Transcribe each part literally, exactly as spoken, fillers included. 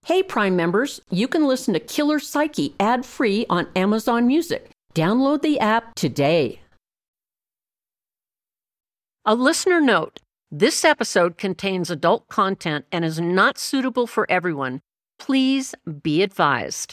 Hey, Prime members, you can listen to Killer Psyche ad-free on Amazon Music. Download the app today. A listener note, this episode contains adult content and is not suitable for everyone. Please be advised.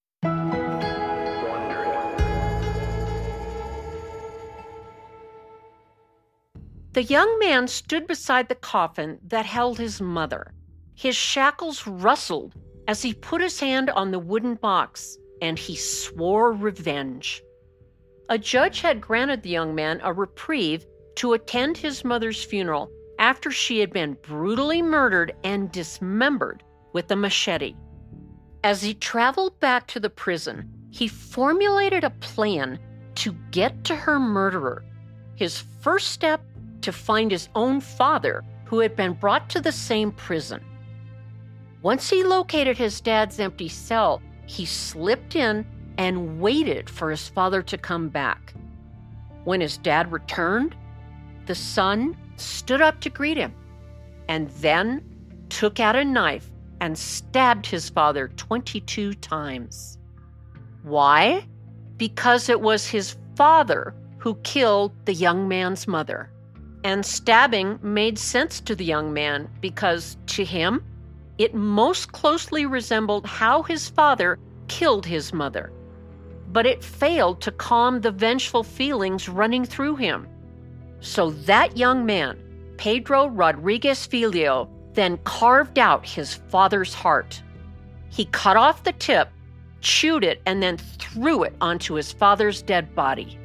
The young man stood beside the coffin that held his mother. His shackles rustled as he put his hand on the wooden box, and he swore revenge. A judge had granted the young man a reprieve to attend his mother's funeral after she had been brutally murdered and dismembered with a machete. As he traveled back to the prison, he formulated a plan to get to her murderer. His first step, to find his own father, who had been brought to the same prison. Once he located his dad's empty cell, he slipped in and waited for his father to come back. When his dad returned, the son stood up to greet him and then took out a knife and stabbed his father twenty-two times. Why? Because it was his father who killed the young man's mother. And stabbing made sense to the young man because, to him, it most closely resembled how his father killed his mother. But it failed to calm the vengeful feelings running through him. So that young man, Pedro Rodriguez Filho, then carved out his father's heart. He cut off the tip, chewed it, and then threw it onto his father's dead body.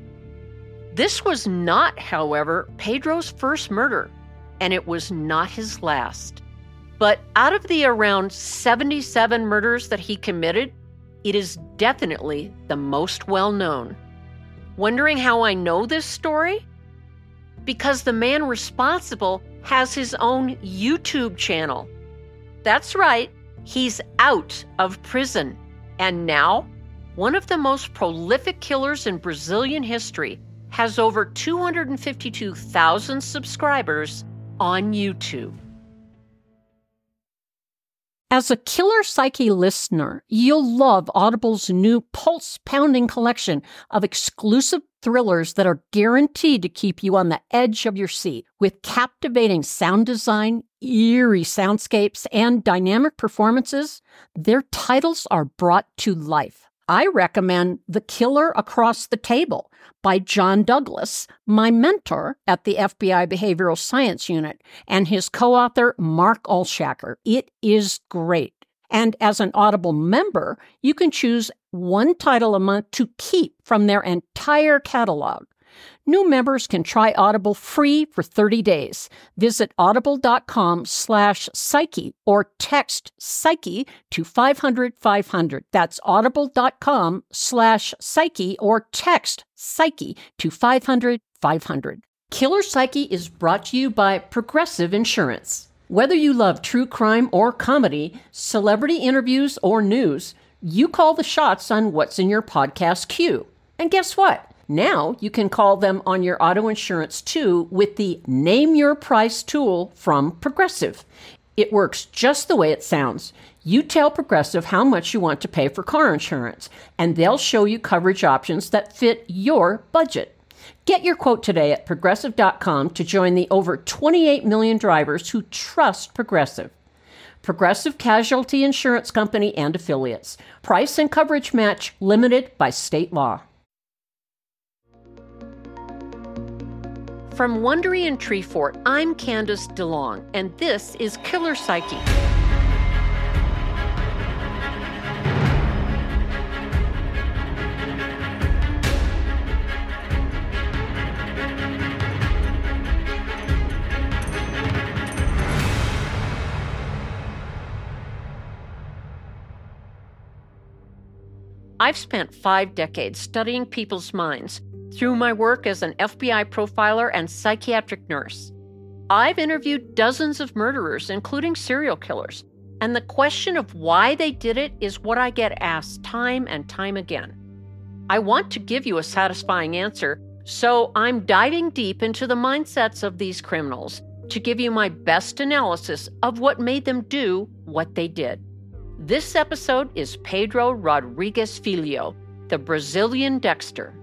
This was not, however, Pedro's first murder, and it was not his last. But out of the around seventy-seven murders that he committed, it is definitely the most well-known. Wondering how I know this story? Because the man responsible has his own YouTube channel. That's right, he's out of prison. And now, one of the most prolific killers in Brazilian history has over two hundred fifty-two thousand subscribers on YouTube. As a Killer Psyche listener, you'll love Audible's new pulse-pounding collection of exclusive thrillers that are guaranteed to keep you on the edge of your seat. With captivating sound design, eerie soundscapes, and dynamic performances, their titles are brought to life. I recommend The Killer Across the Table by John Douglas, my mentor at the F B I Behavioral Science Unit, and his co-author, Mark Olshacker. It is great. And as an Audible member, you can choose one title a month to keep from their entire catalog. New members can try Audible free for thirty days. Visit audible.com slash psyche or text psyche to five hundred five hundred. That's audible.com slash psyche or text psyche to five hundred five hundred. Killer Psyche is brought to you by Progressive Insurance. Whether you love true crime or comedy, celebrity interviews or news, you call the shots on what's in your podcast queue. And guess what? Now you can call them on your auto insurance too with the Name Your Price tool from Progressive. It works just the way it sounds. You tell Progressive how much you want to pay for car insurance, and they'll show you coverage options that fit your budget. Get your quote today at progressive dot com to join the over twenty-eight million drivers who trust Progressive. Progressive Casualty Insurance Company and Affiliates. Price and coverage match limited by state law. From Wondery and Treefort, I'm Candace DeLong, and this is Killer Psyche. I've spent five decades studying people's minds through my work as an F B I profiler and psychiatric nurse. I've interviewed dozens of murderers, including serial killers, and the question of why they did it is what I get asked time and time again. I want to give you a satisfying answer, so I'm diving deep into the mindsets of these criminals to give you my best analysis of what made them do what they did. This episode is Pedro Rodrigues Filho, the Brazilian Dexter.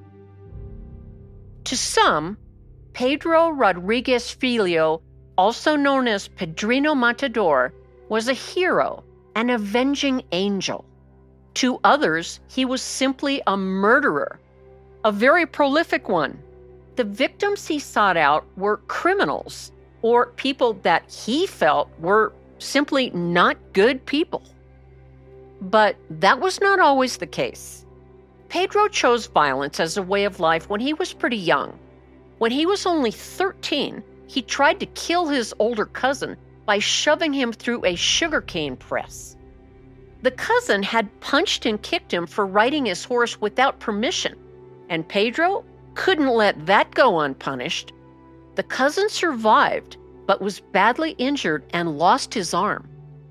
To some, Pedro Rodrigues Filho, also known as Pedrinho Matador, was a hero, an avenging angel. To others, he was simply a murderer, a very prolific one. The victims he sought out were criminals, or people that he felt were simply not good people. But that was not always the case. Pedro chose violence as a way of life when he was pretty young. When he was only thirteen, he tried to kill his older cousin by shoving him through a sugarcane press. The cousin had punched and kicked him for riding his horse without permission, and Pedro couldn't let that go unpunished. The cousin survived, but was badly injured and lost his arm.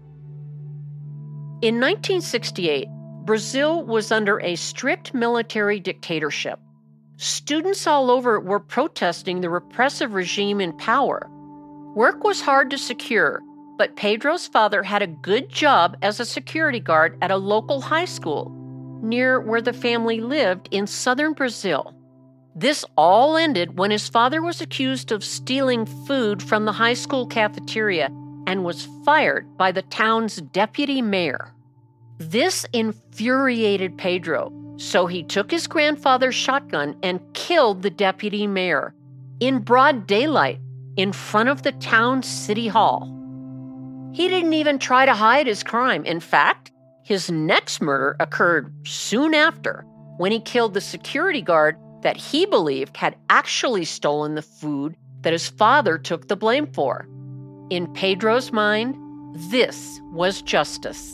In nineteen sixty-eight, Brazil was under a strict military dictatorship. Students all over were protesting the repressive regime in power. Work was hard to secure, but Pedro's father had a good job as a security guard at a local high school near where the family lived in southern Brazil. This all ended when his father was accused of stealing food from the high school cafeteria and was fired by the town's deputy mayor. This infuriated Pedro, so he took his grandfather's shotgun and killed the deputy mayor in broad daylight in front of the town's city hall. He didn't even try to hide his crime. In fact, his next murder occurred soon after, when he killed the security guard that he believed had actually stolen the food that his father took the blame for. In Pedro's mind, this was justice.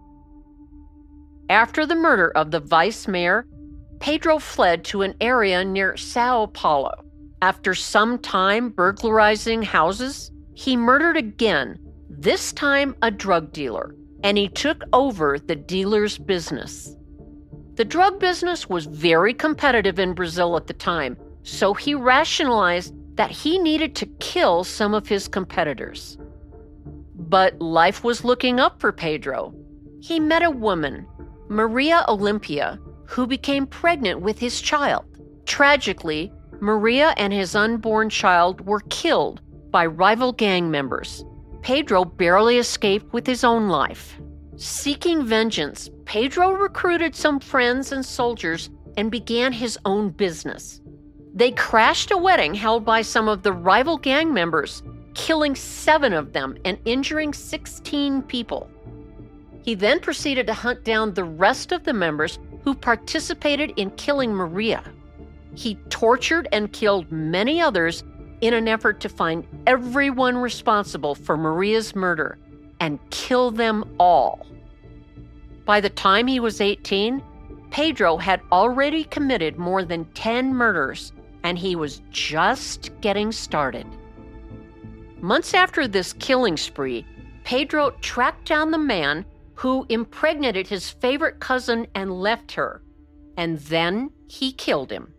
After the murder of the vice mayor, Pedro fled to an area near Sao Paulo. After some time burglarizing houses, he murdered again, this time a drug dealer, and he took over the dealer's business. The drug business was very competitive in Brazil at the time, so he rationalized that he needed to kill some of his competitors. But life was looking up for Pedro. He met a woman, Maria Olympia, who became pregnant with his child. Tragically, Maria and his unborn child were killed by rival gang members. Pedro barely escaped with his own life. Seeking vengeance, Pedro recruited some friends and soldiers and began his own business. They crashed a wedding held by some of the rival gang members, killing seven of them and injuring sixteen people. He then proceeded to hunt down the rest of the members who participated in killing Maria. He tortured and killed many others in an effort to find everyone responsible for Maria's murder and kill them all. By the time he was eighteen, Pedro had already committed more than ten murders, and he was just getting started. Months after this killing spree, Pedro tracked down the man who impregnated his favorite cousin and left her, and then he killed him.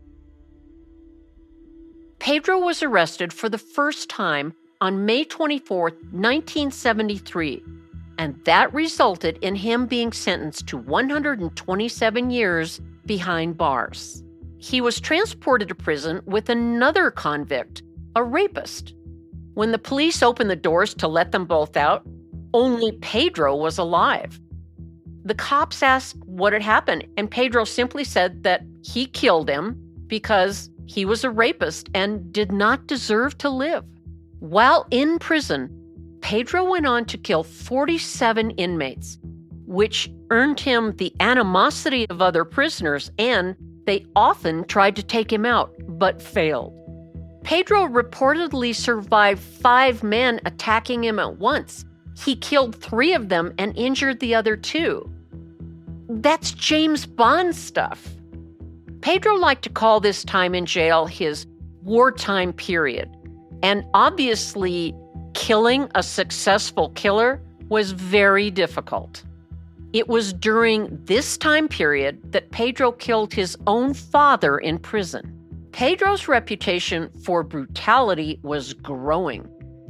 Pedro was arrested for the first time on May twenty-fourth, nineteen seventy-three, and that resulted in him being sentenced to one hundred twenty-seven years behind bars. He was transported to prison with another convict, a rapist. When the police opened the doors to let them both out, only Pedro was alive. The cops asked what had happened, and Pedro simply said that he killed him because he was a rapist and did not deserve to live. While in prison, Pedro went on to kill forty-seven inmates, which earned him the animosity of other prisoners, and they often tried to take him out, but failed. Pedro reportedly survived five men attacking him at once. He killed three of them and injured the other two. That's James Bond stuff. Pedro liked to call this time in jail his wartime period. And obviously, killing a successful killer was very difficult. It was during this time period that Pedro killed his own father in prison. Pedro's reputation for brutality was growing,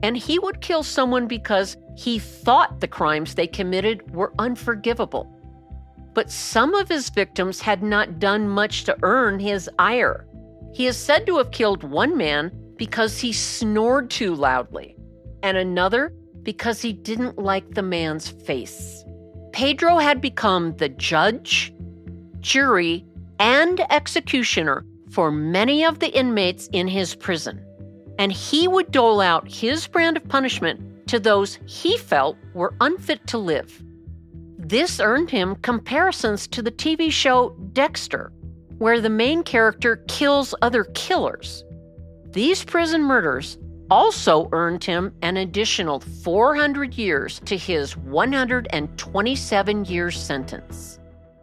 and he would kill someone because he thought the crimes they committed were unforgivable. But some of his victims had not done much to earn his ire. He is said to have killed one man because he snored too loudly, and another because he didn't like the man's face. Pedro had become the judge, jury, and executioner for many of the inmates in his prison, and he would dole out his brand of punishment to those he felt were unfit to live. This earned him comparisons to the T V show Dexter, where the main character kills other killers. These prison murders also earned him an additional four hundred years to his one hundred twenty-seven year sentence.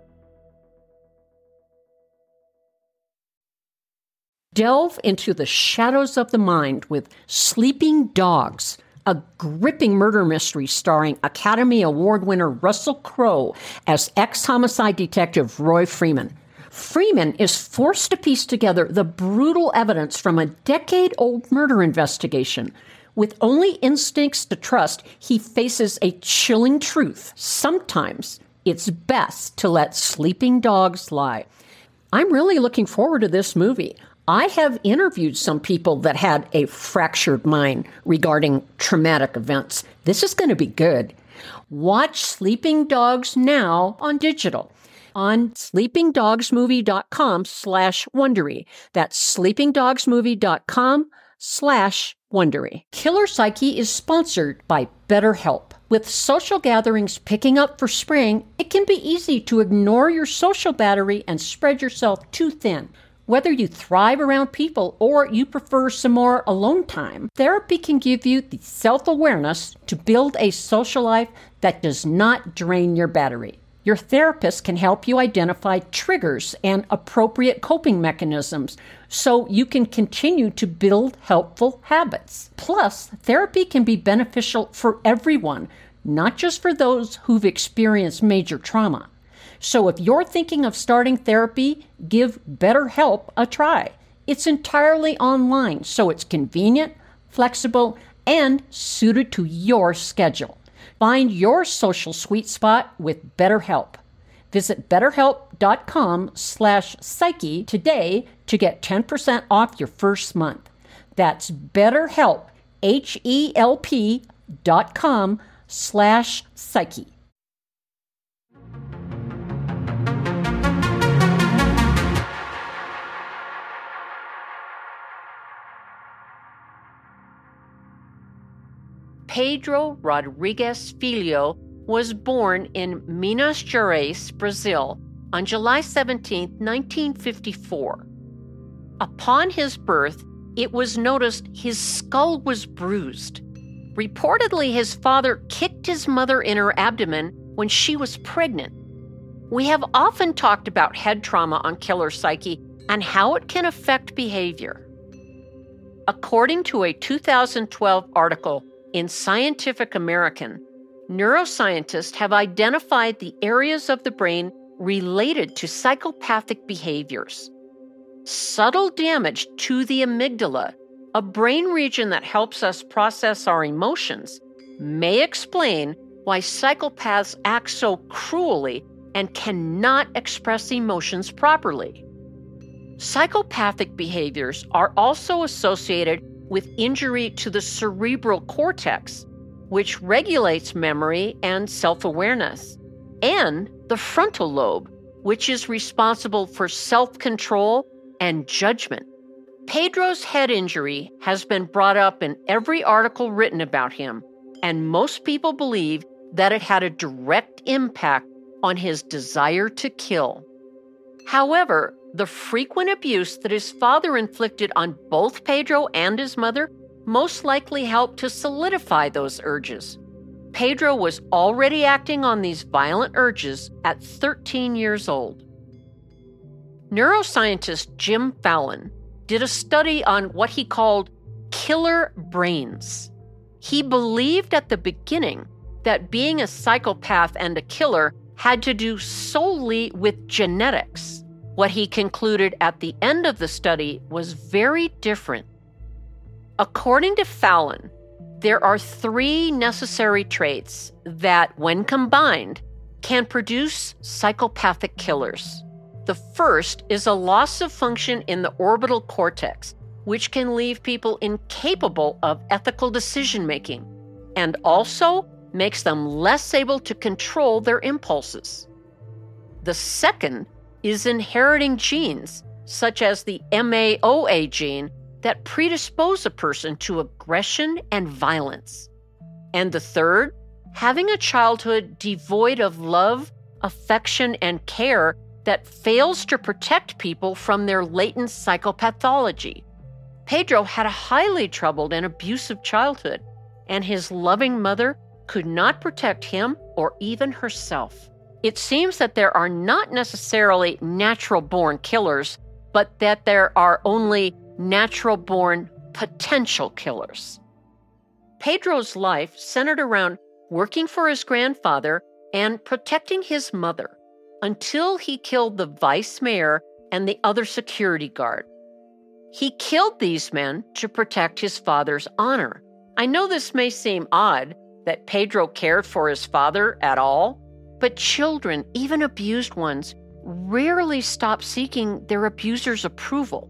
Delve into the shadows of the mind with Sleeping Dogs, a gripping murder mystery starring Academy Award winner Russell Crowe as ex-homicide detective Roy Freeman. Freeman is forced to piece together the brutal evidence from a decade-old murder investigation. With only instincts to trust, he faces a chilling truth. Sometimes it's best to let sleeping dogs lie. I'm really looking forward to this movie. I have interviewed some people that had a fractured mind regarding traumatic events. This is going to be good. Watch Sleeping Dogs now on digital on sleepingdogsmovie.com slash Wondery. That's sleepingdogsmovie.com slash Wondery. Killer Psyche is sponsored by BetterHelp. With social gatherings picking up for spring, it can be easy to ignore your social battery and spread yourself too thin. Whether you thrive around people or you prefer some more alone time, therapy can give you the self-awareness to build a social life that does not drain your battery. Your therapist can help you identify triggers and appropriate coping mechanisms so you can continue to build helpful habits. Plus, therapy can be beneficial for everyone, not just for those who've experienced major trauma. So if you're thinking of starting therapy, give BetterHelp a try. It's entirely online, so it's convenient, flexible, and suited to your schedule. Find your social sweet spot with BetterHelp. Visit betterhelp.com slash psyche today to get ten percent off your first month. That's BetterHelp, H-E-L-P dot com slash psyche. Pedro Rodrigues Filho was born in Minas Gerais, Brazil, on July seventeenth, nineteen fifty-four. Upon his birth, it was noticed his skull was bruised. Reportedly, his father kicked his mother in her abdomen when she was pregnant. We have often talked about head trauma on Killer Psyche and how it can affect behavior. According to a two thousand twelve article in Scientific American, neuroscientists have identified the areas of the brain related to psychopathic behaviors. Subtle damage to the amygdala, a brain region that helps us process our emotions, may explain why psychopaths act so cruelly and cannot express emotions properly. Psychopathic behaviors are also associated with injury to the cerebral cortex, which regulates memory and self-awareness, and the frontal lobe, which is responsible for self-control and judgment. Pedro's head injury has been brought up in every article written about him, and most people believe that it had a direct impact on his desire to kill. However, the frequent abuse that his father inflicted on both Pedro and his mother most likely helped to solidify those urges. Pedro was already acting on these violent urges at thirteen years old. Neuroscientist Jim Fallon did a study on what he called killer brains. He believed at the beginning that being a psychopath and a killer had to do solely with genetics. What he concluded at the end of the study was very different. According to Fallon, There are three necessary traits that, when combined, can produce psychopathic killers. The first is a loss of function in the orbital cortex, which can leave people incapable of ethical decision-making, and also makes them less able to control their impulses. The second is inheriting genes, such as the M A O A gene, that predispose a person to aggression and violence. And the third, having a childhood devoid of love, affection, and care that fails to protect people from their latent psychopathology. Pedro had a highly troubled and abusive childhood, and his loving mother could not protect him or even herself. It seems that there are not necessarily natural-born killers, but that there are only natural-born potential killers. Pedro's life centered around working for his grandfather and protecting his mother until he killed the vice mayor and the other security guard. He killed these men to protect his father's honor. I know this may seem odd that Pedro cared for his father at all, but children, even abused ones, rarely stop seeking their abuser's approval.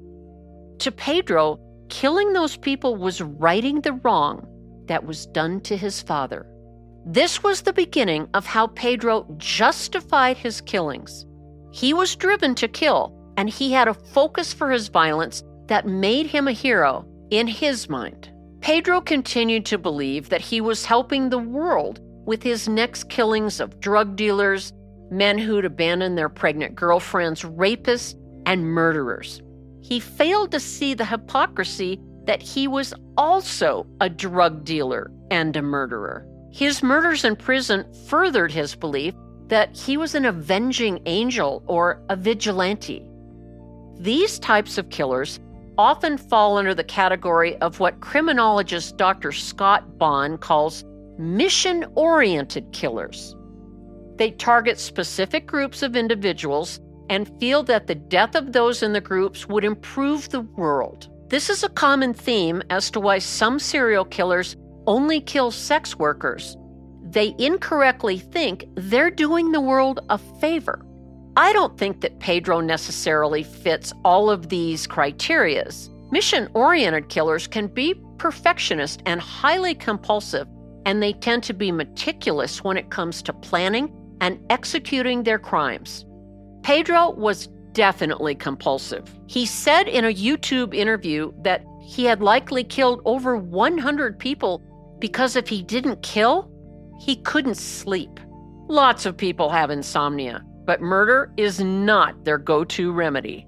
To Pedro, killing those people was righting the wrong that was done to his father. This was the beginning of how Pedro justified his killings. He was driven to kill, and he had a focus for his violence that made him a hero in his mind. Pedro continued to believe that he was helping the world with his next killings of drug dealers, men who'd abandoned their pregnant girlfriends, rapists, and murderers. He failed to see the hypocrisy that he was also a drug dealer and a murderer. His murders in prison furthered his belief that he was an avenging angel or a vigilante. These types of killers often fall under the category of what criminologist Doctor Scott Bond calls mission-oriented killers. They target specific groups of individuals and feel that the death of those in the groups would improve the world. This is a common theme as to why some serial killers only kill sex workers. They incorrectly think they're doing the world a favor. I don't think that Pedro necessarily fits all of these criterias. Mission-oriented killers can be perfectionist and highly compulsive, and they tend to be meticulous when it comes to planning and executing their crimes. Pedro was definitely compulsive. He said in a YouTube interview that he had likely killed over one hundred people because if he didn't kill, he couldn't sleep. Lots of people have insomnia, but murder is not their go-to remedy.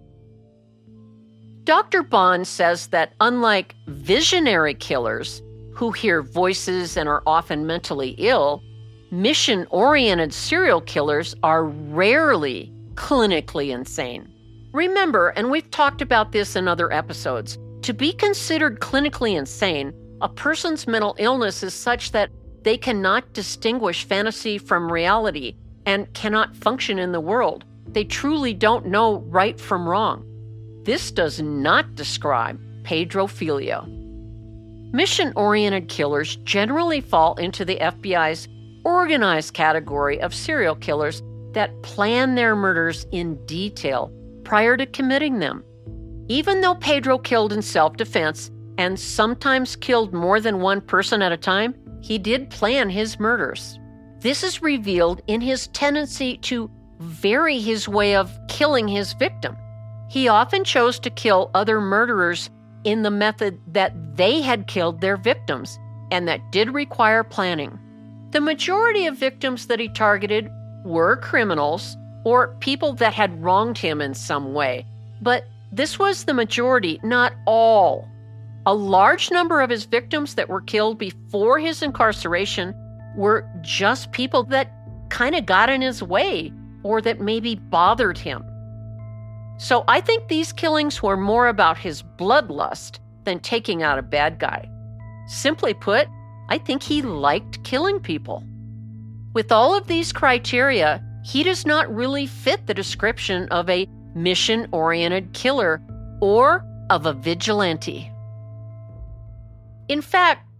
Doctor Bond says that unlike visionary killers who hear voices and are often mentally ill, mission-oriented serial killers are rarely clinically insane. Remember, and we've talked about this in other episodes, to be considered clinically insane, a person's mental illness is such that they cannot distinguish fantasy from reality and cannot function in the world. They truly don't know right from wrong. This does not describe pedophilia. Mission-oriented killers generally fall into the F B I's organized category of serial killers that plan their murders in detail prior to committing them. Even though Pedro killed in self-defense and sometimes killed more than one person at a time, he did plan his murders. This is revealed in his tendency to vary his way of killing his victim. He often chose to kill other murderers in the method that they had killed their victims, and that did require planning. The majority of victims that he targeted were criminals or people that had wronged him in some way, but this was the majority, not all. A large number of his victims that were killed before his incarceration were just people that kind of got in his way or that maybe bothered him. So I think these killings were more about his bloodlust than taking out a bad guy. Simply put, I think he liked killing people. With all of these criteria, he does not really fit the description of a mission-oriented killer or of a vigilante. In fact,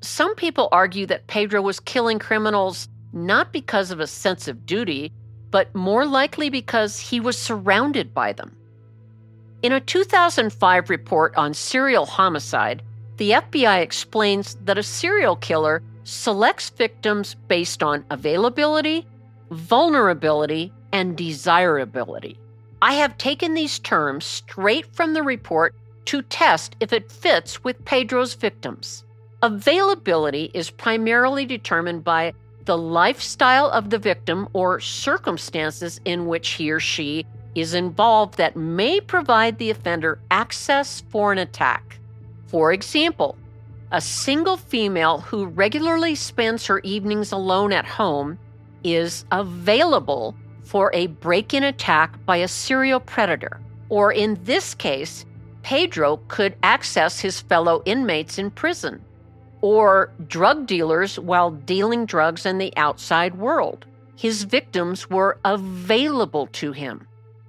some people argue that Pedro was killing criminals not because of a sense of duty, but more likely because he was surrounded by them. In a two thousand five report on serial homicide, the F B I explains that a serial killer selects victims based on availability, vulnerability, and desirability. I have taken these terms straight from the report to test if it fits with Pedro's victims. Availability is primarily determined by the lifestyle of the victim or circumstances in which he or she is involved that may provide the offender access for an attack. For example, a single female who regularly spends her evenings alone at home is available for a break-in attack by a serial predator. Or in this case, Pedro could access his fellow inmates in prison, or drug dealers while dealing drugs in the outside world. His victims were available to him.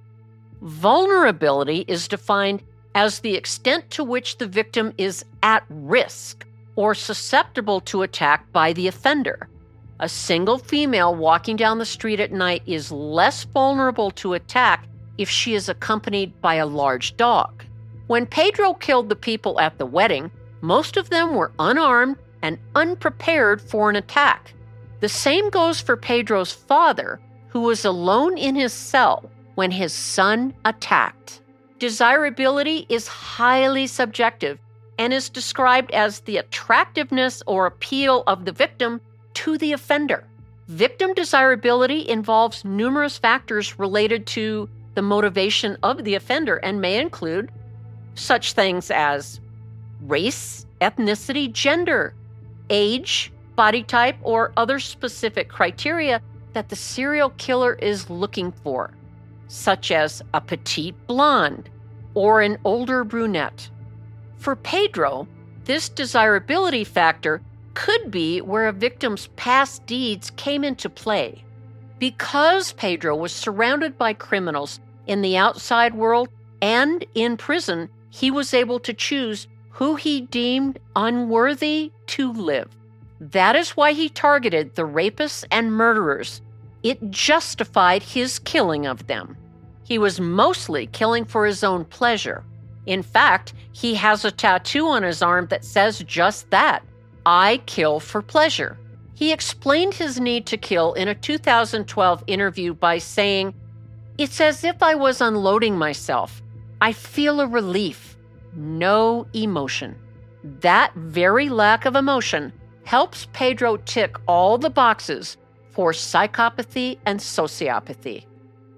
Vulnerability is defined as the extent to which the victim is at risk or susceptible to attack by the offender. A single female walking down the street at night is less vulnerable to attack if she is accompanied by a large dog. When Pedro killed the people at the wedding, most of them were unarmed and unprepared for an attack. The same goes for Pedro's father, who was alone in his cell when his son attacked. Desirability is highly subjective and is described as the attractiveness or appeal of the victim to the offender. Victim desirability involves numerous factors related to the motivation of the offender and may include such things as race, ethnicity, gender, age, body type, or other specific criteria that the serial killer is looking for, such as a petite blonde or an older brunette. For Pedro, this desirability factor could be where a victim's past deeds came into play. Because Pedro was surrounded by criminals in the outside world and in prison, he was able to choose who he deemed unworthy to live. That is why he targeted the rapists and murderers. It justified his killing of them. He was mostly killing for his own pleasure. In fact, he has a tattoo on his arm that says just that, "I kill for pleasure." He explained his need to kill in a two thousand twelve interview by saying, "It's as if I was unloading myself. I feel a relief, no emotion." That very lack of emotion helps Pedro tick all the boxes for psychopathy and sociopathy.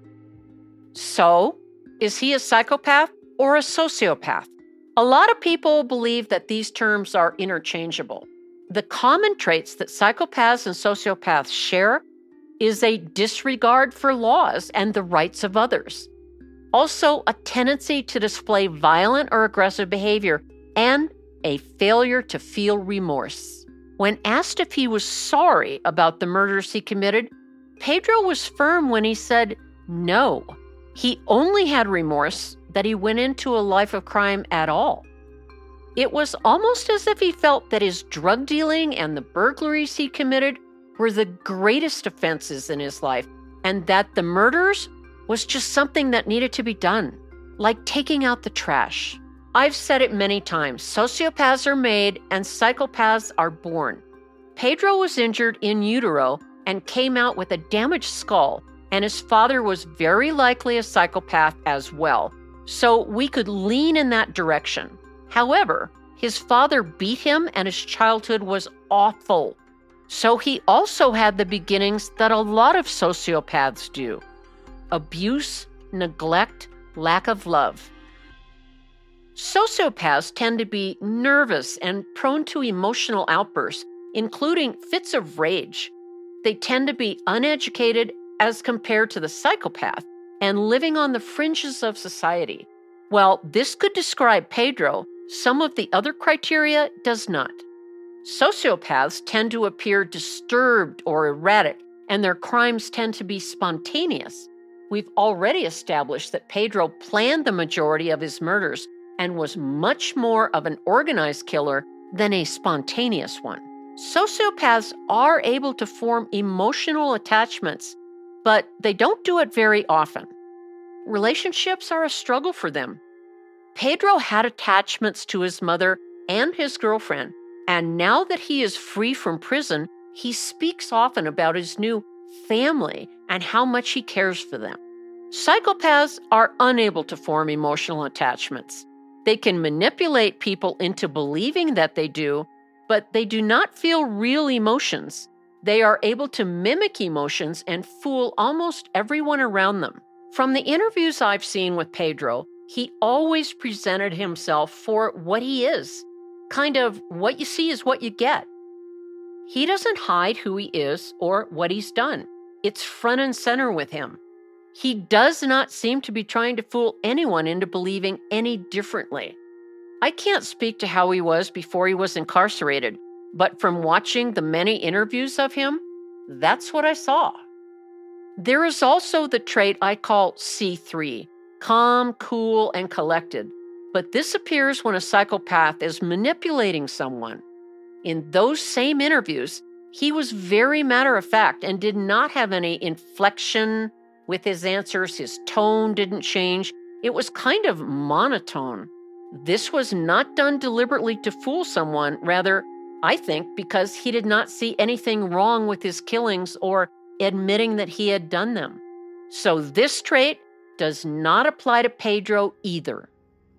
So, is he a psychopath or a sociopath? A lot of people believe that these terms are interchangeable. The common traits that psychopaths and sociopaths share is a disregard for laws and the rights of others. Also, a tendency to display violent or aggressive behavior and a failure to feel remorse. When asked if he was sorry about the murders he committed, Pedro was firm when he said no. He only had remorse that he went into a life of crime at all. It was almost as if he felt that his drug dealing and the burglaries he committed were the greatest offenses in his life, and that the murders was just something that needed to be done, like taking out the trash. I've said it many times, sociopaths are made and psychopaths are born. Pedro was injured in utero and came out with a damaged skull, and his father was very likely a psychopath as well, so we could lean in that direction. However, his father beat him and his childhood was awful. So he also had the beginnings that a lot of sociopaths do: abuse, neglect, lack of love. Sociopaths tend to be nervous and prone to emotional outbursts, including fits of rage. They tend to be uneducated as compared to the psychopath and living on the fringes of society. While this could describe Pedro, some of the other criteria does not. Sociopaths tend to appear disturbed or erratic, and their crimes tend to be spontaneous. We've already established that Pedro planned the majority of his murders and was much more of an organized killer than a spontaneous one. Sociopaths are able to form emotional attachments, but they don't do it very often. Relationships are a struggle for them. Pedro had attachments to his mother and his girlfriend, and now that he is free from prison, he speaks often about his new family and how much he cares for them. Psychopaths are unable to form emotional attachments. They can manipulate people into believing that they do, but they do not feel real emotions. They are able to mimic emotions and fool almost everyone around them. From the interviews I've seen with Pedro, he always presented himself for what he is. Kind of what you see is what you get. He doesn't hide who he is or what he's done. It's front and center with him. He does not seem to be trying to fool anyone into believing any differently. I can't speak to how he was before he was incarcerated, but from watching the many interviews of him, that's what I saw. There is also the trait I call C three, calm, cool, and collected, but this appears when a psychopath is manipulating someone. In those same interviews, he was very matter-of-fact and did not have any inflection with his answers. His tone didn't change. It was kind of monotone. This was not done deliberately to fool someone, rather, I think, because he did not see anything wrong with his killings or admitting that he had done them. So this trait does not apply to Pedro either.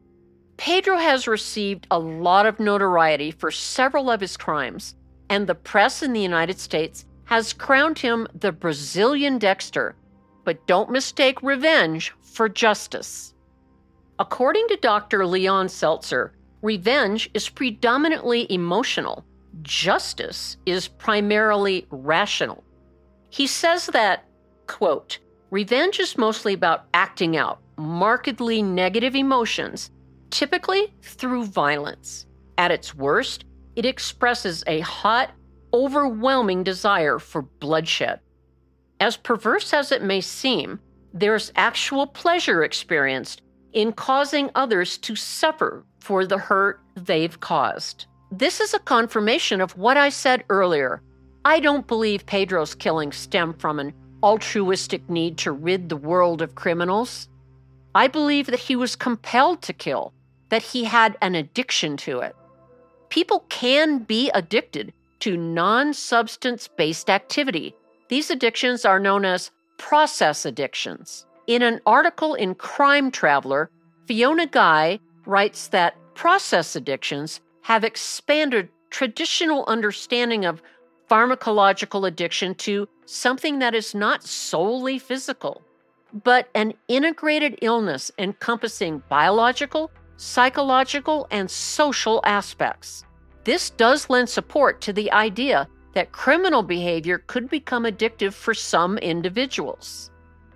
Pedro has received a lot of notoriety for several of his crimes, and the press in the United States has crowned him the Brazilian Dexter. But don't mistake revenge for justice. According to Doctor Leon Seltzer, revenge is predominantly emotional. Justice is primarily rational. He says that, quote, revenge is mostly about acting out markedly negative emotions, typically through violence. At its worst, it expresses a hot, overwhelming desire for bloodshed. As perverse as it may seem, there's actual pleasure experienced in causing others to suffer for the hurt they've caused. This is a confirmation of what I said earlier. I don't believe Pedro's killings stem from an altruistic need to rid the world of criminals. I believe that he was compelled to kill, that he had an addiction to it. People can be addicted to non-substance-based activity. These addictions are known as process addictions. In an article in Crime Traveler, Fiona Guy writes that process addictions have expanded traditional understanding of pharmacological addiction to something that is not solely physical, but an integrated illness encompassing biological, psychological, and social aspects. This does lend support to the idea that criminal behavior could become addictive for some individuals.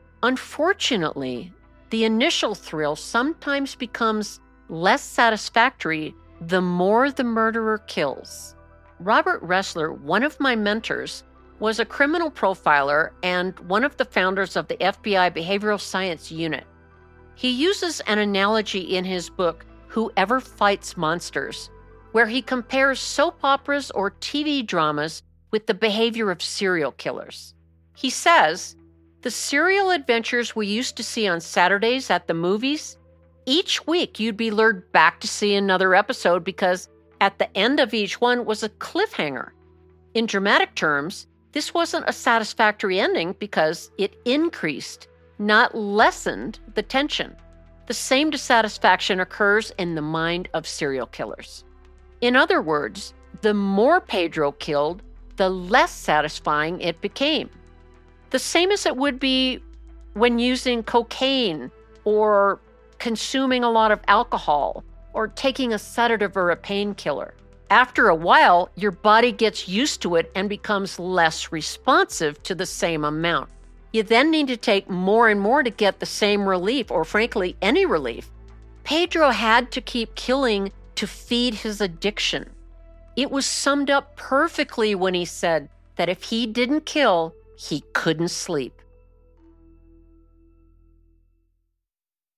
Unfortunately, the initial thrill sometimes becomes less satisfactory the more the murderer kills. Robert Ressler, one of my mentors, was a criminal profiler and one of the founders of the F B I Behavioral Science Unit. He uses an analogy in his book, Whoever Fights Monsters, where he compares soap operas or T V dramas with the behavior of serial killers. He says, the serial adventures we used to see on Saturdays at the movies, each week you'd be lured back to see another episode because at the end of each one was a cliffhanger. In dramatic terms, this wasn't a satisfactory ending because it increased, not lessened, the tension. The same dissatisfaction occurs in the mind of serial killers. In other words, the more Pedro killed, the less satisfying it became. The same as it would be when using cocaine or consuming a lot of alcohol or taking a sedative or a painkiller. After a while, your body gets used to it and becomes less responsive to the same amount. You then need to take more and more to get the same relief, or frankly, any relief. Pedro had to keep killing to feed his addiction. It was summed up perfectly when he said that if he didn't kill, he couldn't sleep.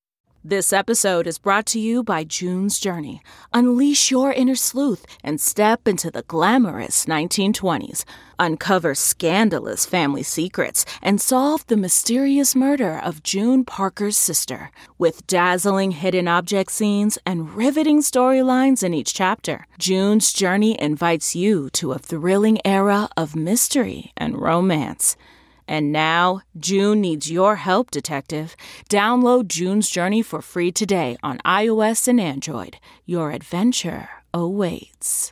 This episode is brought to you by June's Journey. Unleash your inner sleuth and step into the glamorous nineteen twenties. Uncover scandalous family secrets and solve the mysterious murder of June Parker's sister. With dazzling hidden object scenes and riveting storylines in each chapter, June's Journey invites you to a thrilling era of mystery and romance. And now, June needs your help, detective. Download June's Journey for free today on iOS and Android. Your adventure awaits.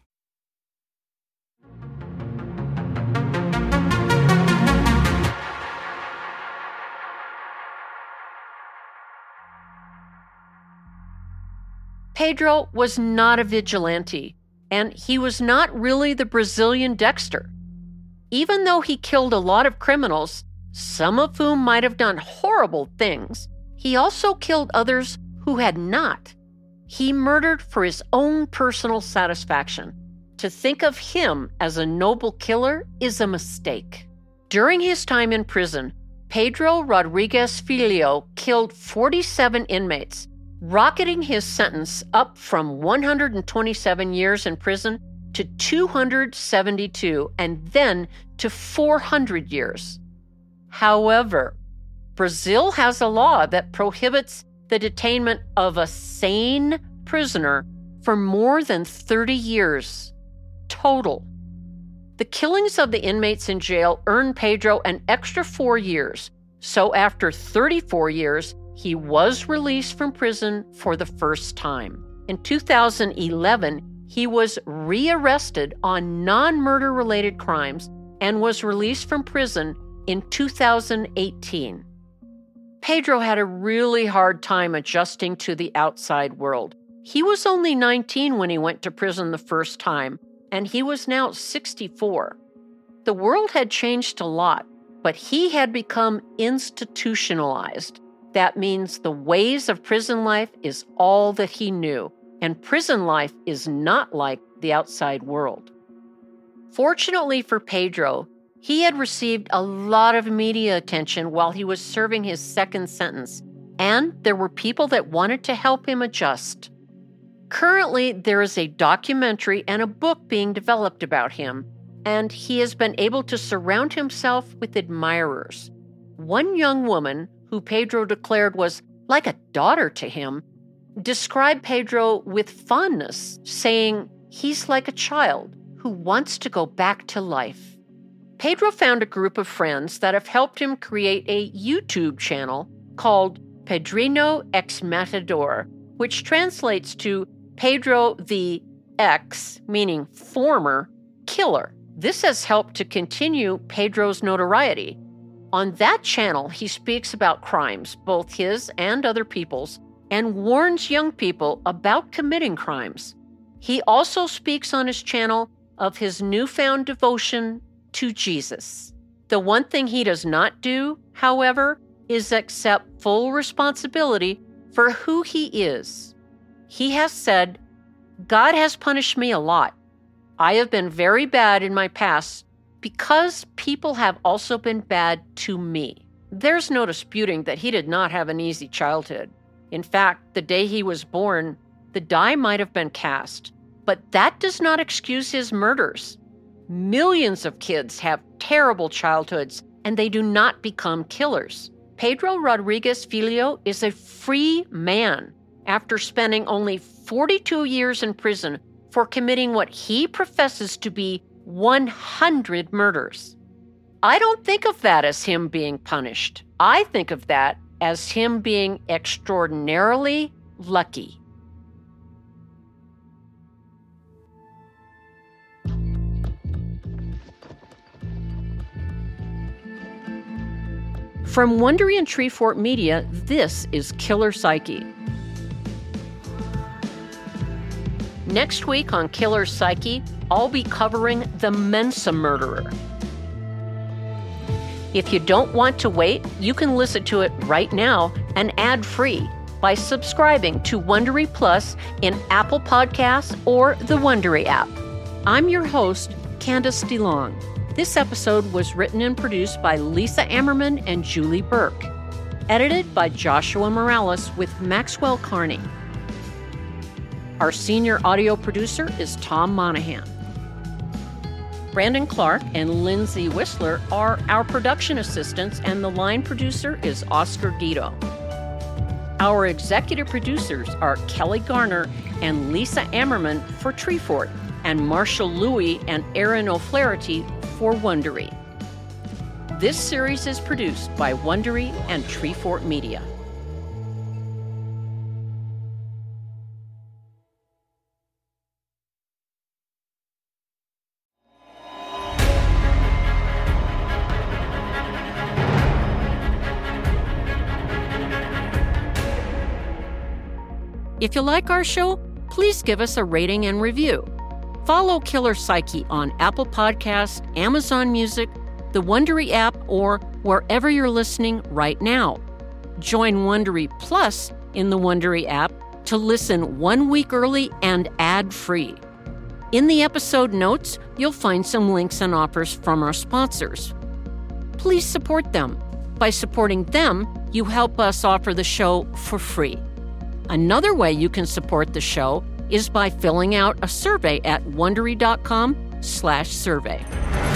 Pedro was not a vigilante, and he was not really the Brazilian Dexter. Even though he killed a lot of criminals, some of whom might have done horrible things, he also killed others who had not. He murdered for his own personal satisfaction. To think of him as a noble killer is a mistake. During his time in prison, Pedro Rodrigues Filho killed forty-seven inmates, rocketing his sentence up from one hundred twenty-seven years in prison to two hundred seventy-two, and then to four hundred years. However, Brazil has a law that prohibits the detainment of a sane prisoner for more than thirty years total. The killings of the inmates in jail earned Pedro an extra four years, so after thirty-four years, he was released from prison for the first time. In two thousand eleven, he was rearrested on non-murder related crimes and was released from prison in two thousand eighteen. Pedro had a really hard time adjusting to the outside world. He was only nineteen when he went to prison the first time, and he was now sixty-four. The world had changed a lot, but he had become institutionalized. That means the ways of prison life is all that he knew. And prison life is not like the outside world. Fortunately for Pedro, he had received a lot of media attention while he was serving his second sentence, and there were people that wanted to help him adjust. Currently, there is a documentary and a book being developed about him, and he has been able to surround himself with admirers. One young woman, who Pedro declared was like a daughter to him, described Pedro with fondness, saying he's like a child who wants to go back to life. Pedro found a group of friends that have helped him create a YouTube channel called Pedrinho Ex Matador, which translates to Pedro the Ex, meaning former, killer. This has helped to continue Pedro's notoriety. On that channel, he speaks about crimes, both his and other people's, and warns young people about committing crimes. He also speaks on his channel of his newfound devotion to Jesus. The one thing he does not do, however, is accept full responsibility for who he is. He has said, "God has punished me a lot. I have been very bad in my past because people have also been bad to me." There's no disputing that he did not have an easy childhood. In fact, the day he was born, the die might have been cast. But that does not excuse his murders. Millions of kids have terrible childhoods, and they do not become killers. Pedro Rodrigues Filho is a free man after spending only forty-two years in prison for committing what he professes to be one hundred murders. I don't think of that as him being punished. I think of that as him being extraordinarily lucky. From Wondery and Treefort Media, this is Killer Psyche. Next week on Killer Psyche, I'll be covering the Mensa murderer. If you don't want to wait, you can listen to it right now and ad-free by subscribing to Wondery Plus in Apple Podcasts or the Wondery app. I'm your host, Candace DeLong. This episode was written and produced by Lisa Ammerman and Julie Burke. Edited by Joshua Morales with Maxwell Carney. Our senior audio producer is Tom Monahan. Brandon Clark and Lindsay Whistler are our production assistants, and the line producer is Oscar Guido. Our executive producers are Kelly Garner and Lisa Ammerman for Treefort, and Marshall Louie and Aaron O'Flaherty for Wondery. This series is produced by Wondery and Treefort Media. If you like our show, please give us a rating and review. Follow Killer Psyche on Apple Podcasts, Amazon Music, the Wondery app, or wherever you're listening right now. Join Wondery Plus in the Wondery app to listen one week early and ad-free. In the episode notes, you'll find some links and offers from our sponsors. Please support them. By supporting them, you help us offer the show for free. Another way you can support the show is by filling out a survey at wondery dot com slash survey.